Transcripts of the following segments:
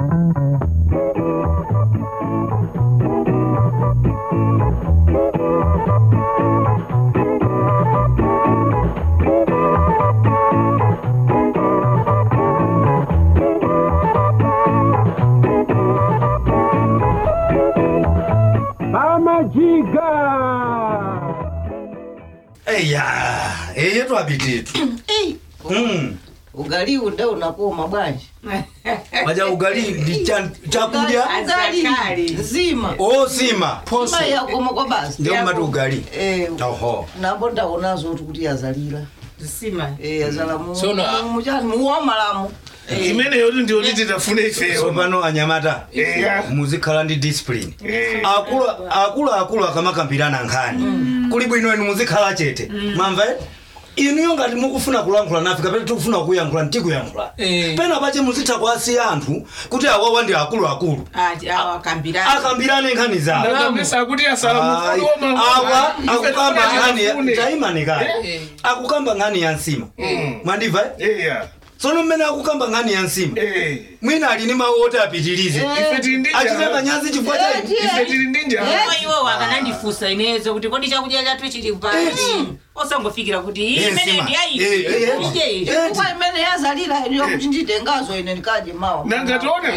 yetu abititu. Ugali unda unakoma bwanji. Maja ugali ni chakula azakali zima. Oh zima. Posa ya koma kwa basi. Ndio matu ugali. Oho. Nabonda unazo kuti azalira. Zima. Azalamu. Sona mujani muwamalamu. Imene yoti ndio nditafune ife. So pano anyamata. Muzikhala ndi discipline. Akula akamakambirana nkhani. Kuli bwino enu muzikhala chete. Mamva inu ngati mukufuna kulankhula nafe kapena tikufuna kuyankhula ntikuyankhula. Pena pache muzitha kwasi anthu kuti awawa ndi akulu. Akambirane nkhani zawo. Ndamesa kuti asalamu fulu awa akukamba nkhani taimani kale. Akukamba nkhani ya nsima. Mwandiva? Sono mmene akukamba nkhani ya nsima. Mwina ali ni mawu oti apitirize. Achitema nyazi chifukwa cha ife tili ndinja. Iwo wakanandifusa inezo kuti kodi chakudya chathu chili kupati. Osangofikira kuti imene ndi ayi. Kwa imene yazalira iliyo kuti nditengazo ine ndikaje mawa. Nangataona.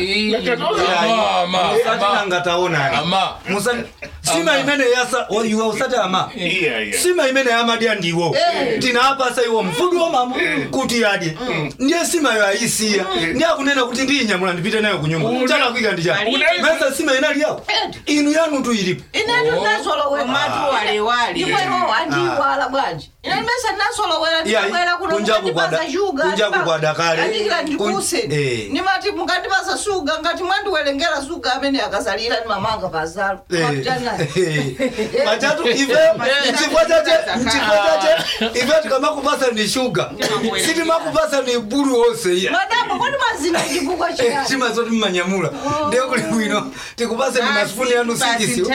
Nangataona. Musani sima imene yasa oyiwa usati ama. Sima imene amadia ndiwo. Tina hapa sa iwo mfudu wa mama kuti yadi. Ndiye sima yo ayisiya. Ndiye akunena kuti ndi nyamula ndipite nayo kunyumba. Chana kwika ndija. Mesa sima inali yao. Inu yanu tu ilipo. Inali nasolo we matu wale. Iwe ho andi wala bwanji. Inali mesa nasolo we ndikwela kuno kundibaza sugar. Kunja kukwada kale. Andikira ndikuse. Ni mati mukandibaza sugar ngati mwandu welengera sugar amene akazalira ni mamanga bazalo. Majatu ife nchifwachache ife tukamakupasa ni sugar. Siti makupasa ni buru ose. Madamu kwani mazina chifukwa chiyani. Chima zote mmanyamula. Ndio kuli bwino tikupase ni masifuni yanu sikisi.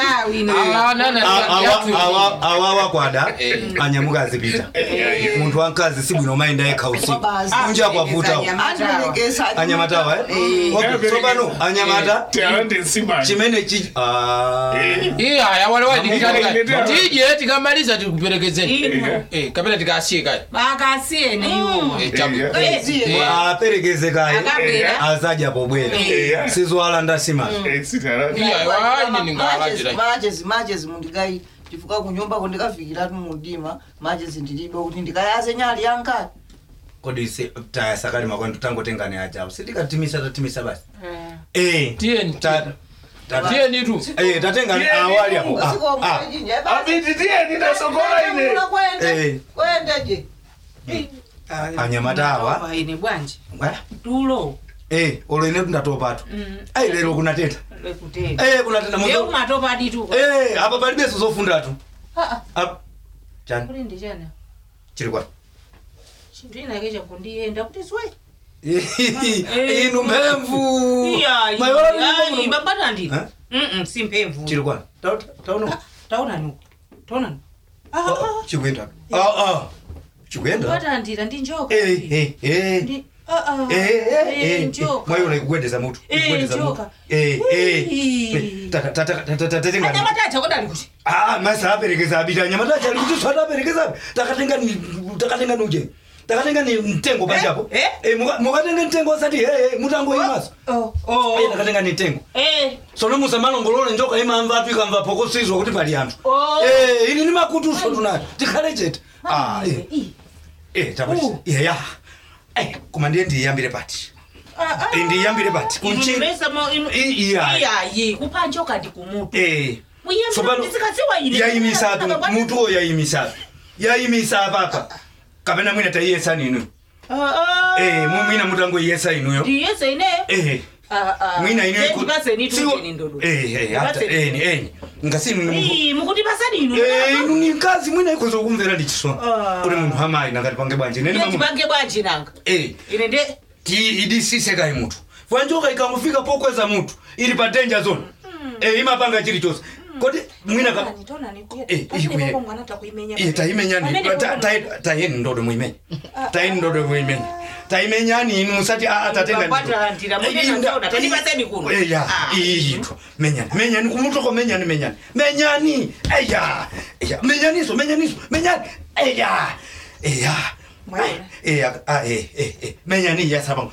Awawa kwada anyamuka azipita. Muntu wankazi si bwino maenda eka usiku. Unja kwa vuta. Anyamatawa so pano anyamata chimene chi ya wale ndije tikamaliza tikupelekeze kapela tikasiye bakasiye ne iwo aperekeze kai azaja pobwera sizwala ndasima majezi mundikai tifuka kunyumba kondikafikira mundima majezi ndilibe kuti ndikayaze nyali yankati kodi se taya sakali makwendo tangotengane ajabu sitikatimisha basi tieni tu tatengane awali hapo abiti tieni ndasokola ine kwendeje anyamatawa ine bwanji tulo olo ine ndatopa tu lero kunateta kunateta mwe umatopa ditu apa pali beso zofunda tu chani kuli ndi chana chiri kwa chindina kecha kundienda kuti zwe inu mpemvu mayola babata ndi si mpemvu chiri kwa taona nuko chikwenda chikwenda babata ndira ndi njoka njoka mayola ikugwedeza mutu njoka tatenga anyamatacha kodali kuti masa aperekeza abita anyamatacha ali kuti swata aperekeza takatenga nuje takatenga ni mtengo pachapo mukatenga mtengo asati mutango imaso takatenga ni mtengo sono musamalongolole njoka imamva tu ikamva pokosizwa kuti pali anthu ini ni makutu so tunayo tikhale chete takuti koma ndiye ndiyambire pati ndiyambire pati kunchiresa kupanjoka ndi kumutu yayimisatu mutuo yayimisa papa kapena mwina tayesa ninu mwina mutango yesa inuyo ndiyesa ine mwina inu ngasinu mukuti pasani inu ni kazi mwina ikozo kumvera ndichisona uri munhu hamayi nangati pange bwanje pange bwanje nanga ine nde idisise kai mutu vanjoka ikangofika pokweza mutu iri pa danger zone imapanga chiri chose kodi mwina ka taimenyani tayeni ndodo muimenya tayeni ndodo muimenya taimenyani inu musati atatenga menyani kumutoko menyani menyani menyani ya sabang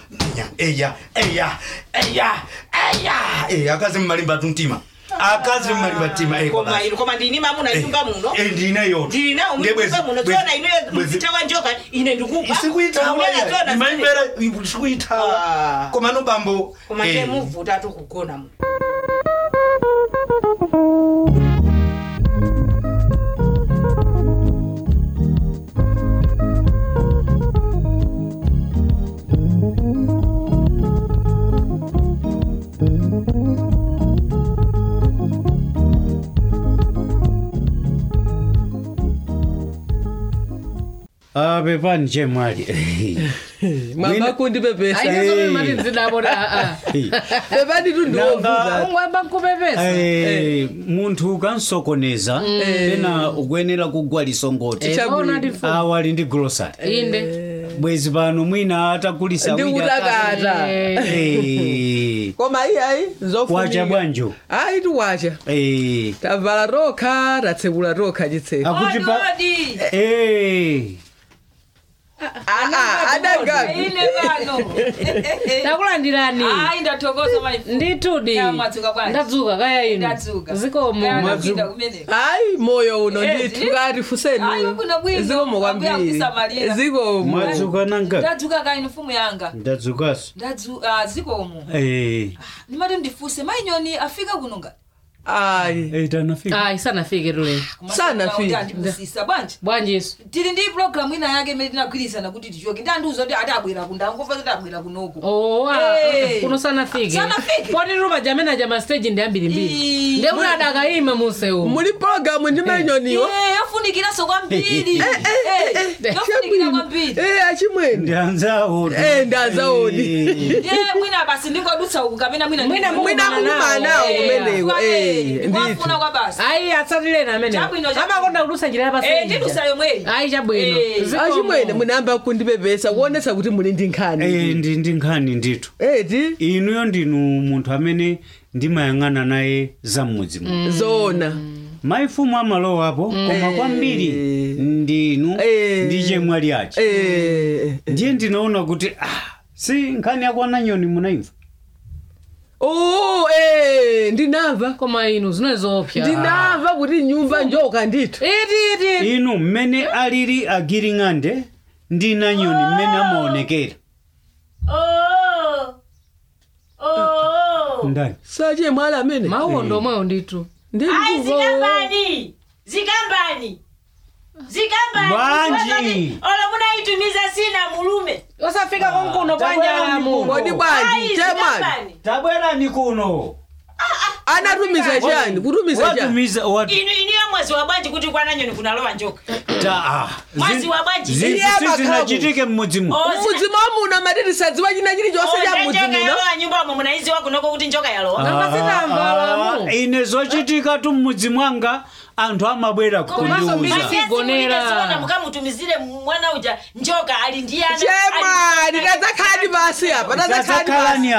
akazi mmalimba tuntima akazi malibatima koma ndini mamuna nyumba muno ndina yo ndina umba muno zona ino kutawa njoka ine ndikupa isikuitawa imaibera isikuitawa koma no bambo koma ke muvuta to kugona mu Bepani chemwali. Mama kundi bebesa. Aizo mati zidabona Bepani tu ndovuza. Ungwamba kubebesa. Muntu kansokoneza pena ukwenera kugwaliso ngoti. Awali ndi grocery. Inde. Bwezi pano mwina atakulisa wina. Ndi utakata. Koma ai zofu. Wacha bwanjo. Ai tu wacha. Tavala roka, tatsebula roka jitse. Akuti pa. Adanga ile bano takulandirani ai ndatokoza maifu nditudi ndadzuka kaya ino ziko mwazuka kumene ai moyo uno ndithu kati fuseni ziko mokwambiri ziko mwadzuka nanga ndadzuka kaya ino mfumu yanga ndadzukaso ziko mo nimati ndifuse mainyoni afika kunonga ai tanafika sanafike tule sanafika ndisisa bwanji yesu tili ndi program ina yake imene tinagwirizana kuti tichoke ndanduzo ndi atabwera kundangova kuti atabwera kunoko kuno sanafike poti ruba jamena jama stage ndi ambiri mbiri nde kuna adakaima museu muli program ndi mainyoniwo yafunikiraso kwambiri yafunikira kwambiri achimwene ndanzaoni mwina basi ndingodutsa uku kapena mwina kumanawo kumenewo ndifuna kwa basi ai atsatile na amene amakonda kudusa njira ya passenger ndidusa yomwe ai chabwino achimwene munamba kundibebesa kuonesa kuti muli ndi nkhani ndi nkhani ndithu inuyo ndinu munthu amene ndimayang'ana naye zamudzi zona maifumu amalowa apo koma kwambiri ndinu ndi chemwali achi ndiye ndinaona kuti si nkhani yakwana nyoni munaimva ndinamva koma inu zinezopya ndinamva kuti nyumba njoka ndithu inu mmene alili agiring'ande ndina nyoni mmene amaonekera ndani sache mwala amene mawondo mwayo ndithu zikambani bwanji ola munaitumiza sina mulume osafika konkuno bwanjalamu kodi bwanji chemwali tabwerani kuno anatumiza chani kutumiza chani iniyo mwezi wa bwanji kuti kwana nyoni kunalowa njoka mwezi wa bwanji zinachitike mmudzimu muna matiti sadziwa china chili chonse cha mmudzimu yalowa nyumba mo munaiziwa kunoko kuti njoka yalowa ine zochitika tu mmudzi mwanga anthu amabwera kukundiuza mukamutumizire mwana uja njoka ali ndiyana chemwali tazakhalani basi apa tazakhalani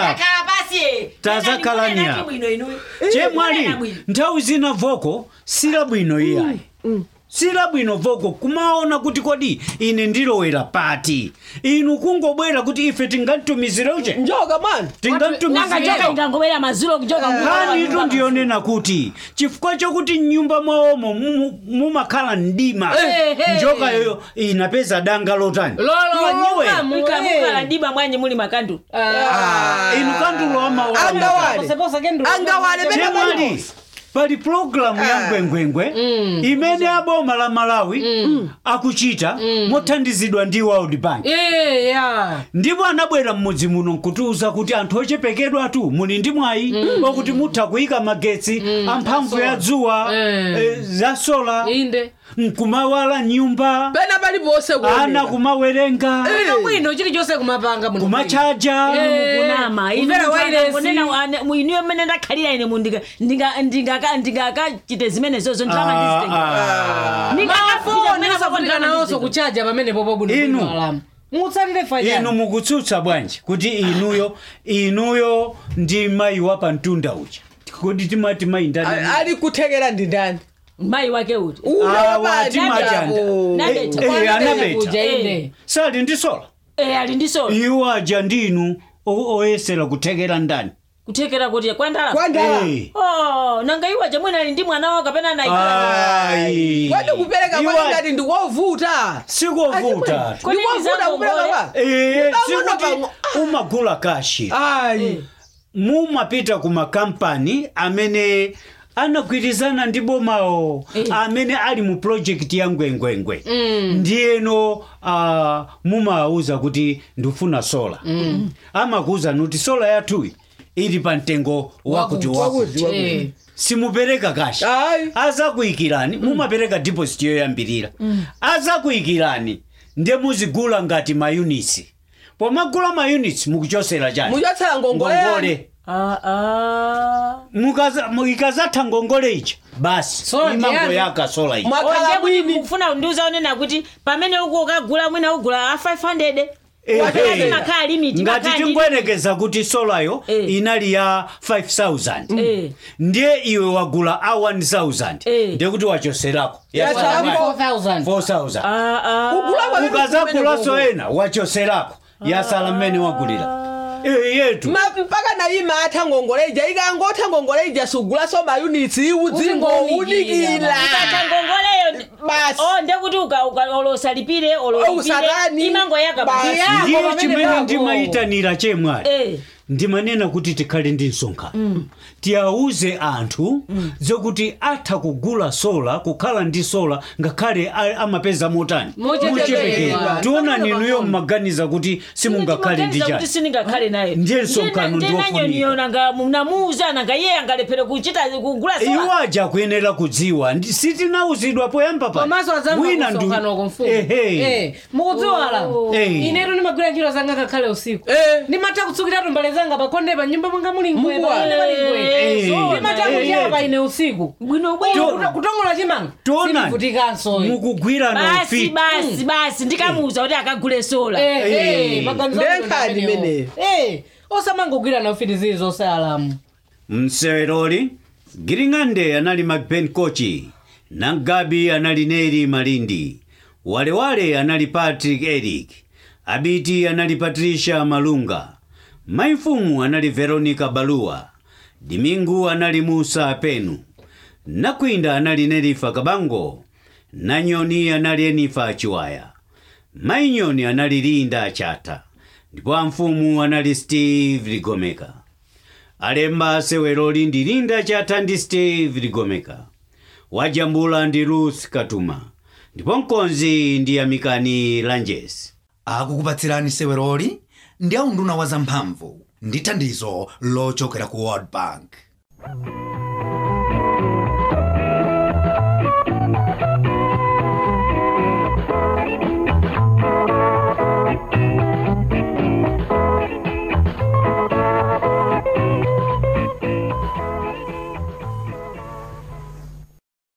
apa chemwali nthawi zina voko sila bwino iyayi sila bwino voko kumaona kuti kodi ine ndilowera pati inu kungobwera kuti ife tingatumizire uje njoka man tingatumizire ngangobwera maziro kujoka ngani tu ndionena kuti chifukwa chokuti nyumba mwaomo mumakhala ndima njoka yoyo inapeza danga lotani lolo mukala ndima mwanyi muli makandu inu kandulo angawale chemwali pali programu ya ngwengwengwe imene aboma la Malawi akuchita mothandizidwa ndi World Bank ndipo anabwera mmudzi muno kutiuza kuti anthu ochepekedwa tu muli ndi mwayi wakuti mutha kuyika magetsi amphamvu ya dzuwa za sola nkumawala nyumba pena palipose ana kumawerenga mwino chili chose kumapanga muno kumachaja kunama imvera wairesi mwiniyo mmene ndakhalira ine ndingakachite zimene zozo ndingakafonso kuchaja pamene popo bwino alamu mutsalire fanya inu mukutsutsa bwanji kuti inuyo ndi mayi wa pantunda uja kuti timati mayi ndani ali kuthekera ndi ndani mai wake uti anapeta sali ndi sola ali ndi sola iwo aja ndinu oyesera kuthekera ndani kuthekera kuti kwandala nanga iwo aja mwina ali ndi mwana wake kapena kwadi kupereka kwani ngati ndi wovuta sikovuta kupereka sikuti umagula kashi mumapita kumakampani amene anagwirizana ndi bomawo amene ali mu project ya ngwengwengwe ndiyeno mumawuza kuti ndifuna sola amakuuza kuti sola yathuyi ili pa mtengo wakuti simupereka kashi azakuyikirani mumapereka deposit yoyambirira azakuyikirani nde muzigula ngati mayunitsi pomagula mayunitsi mukuchosera chani mukuchotsera ngongole ikazatha ngongole ichi basi imango yaka sola ichi mufuna ndiuza onena kuti pamene ukagula mwina ugula 500 ngati tingwerekeza kuti solayo inali ya 5000 ndiye iwe wagula a 1000 ndiye kuti wachoserako 4000 ukazagulaso ena wachoserako yasala mmene wagulira yetu mpaka naima atha ngongoleja ikangotha ngongoleja sugulaso mayunitsi udzingounikira ngongoleyo basi ndekuti olosalipire imango ndiye chimene ndimayitanira chemwali ndimanena kuti tikhale ndi msonkhano tiyauze anthu zokuti atha kugula sola kukhala ndi sola ngakhale amapeza motani muchepekera tionani inuyo mmaganiza kuti simungakhale ndi chani ndiye msonkhano ndiofunika iye angalephera kuchita kugula sola iwo aja kuyenera kudziwa sitinawuzidwa poyamba pa wina mukudziwala inetu ndimagwira ntchito zanga kakhale usiku ndimatha kutsukiratu mbale zanga pakonde pa nyumba mwanga muli ndimatakuchapa ine usiku kutongola chimanga sivutikanso mukugwira na ufiti basi ndikamuuza kuti akagule sola ndenkadi meneyo osamangogwira na ufiti zili zonse alamu mseweroli Giringande anali Magben Kochi Nangabi anali Neri Malindi Walewale anali Patrick Eric Abiti anali Patricia Malunga Maifumu anali Veronica Balua Dimingu anali Musa Penu Nakwinda anali Nerifa Kabango Nanyoni anali Enifa Chiwaya Mainyoni anali Linda Chata ndipo Mfumu anali Steve Ligomeka Alemba seweroli ndi Linda Chata ndi Steve Ligomeka Wajambula ndi Ruth Katuma ndipo mkonzi ndi Amikani Langes akukupatsirani seweroli ndi aunduna wa zamphamvu ndi thandizo lochokera ku World Bank.